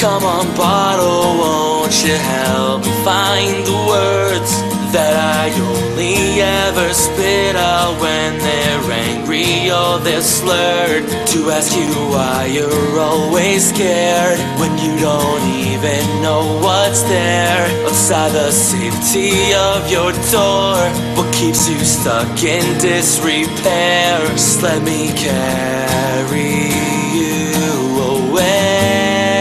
come on, bottle, won't you help me find the words that I only ever spit out when they're angry or they're slurred? To ask you why you're always scared when you don't even know what's there outside the safety of your door. What keeps you stuck in disrepair? Just let me carry you away.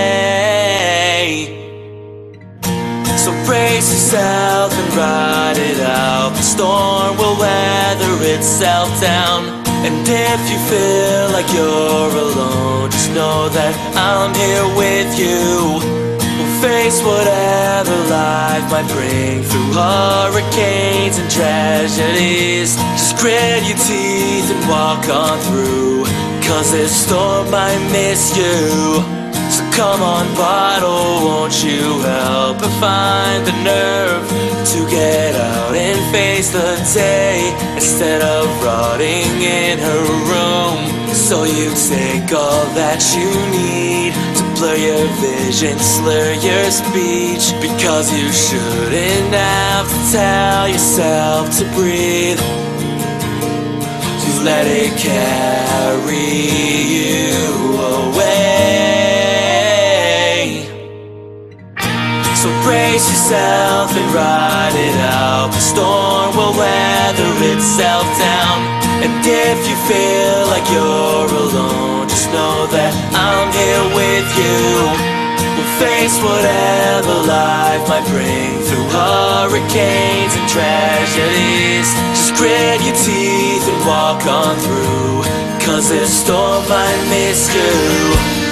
So brace yourself and ride it out. The storm will weather itself down. And if you feel like you're alone, just know that I'm here with you. We'll face whatever life might bring through hurricanes and tragedies. Just grit your teeth and walk on through, 'cause this storm might miss you. So come on, bottle, won't you help her find the nerve to get out and face the day instead of rotting in her room? So you take all that you need to blur your vision, slur your speech, because you shouldn't have to tell yourself to breathe. Just let it carry you away. So brace yourself and ride it out. The storm will weather itself down. And if you feel like you're alone, just know that I'm here with you. We'll face whatever life might bring through hurricanes and tragedies. Just grit your teeth and walk on through, 'cause this storm might miss you.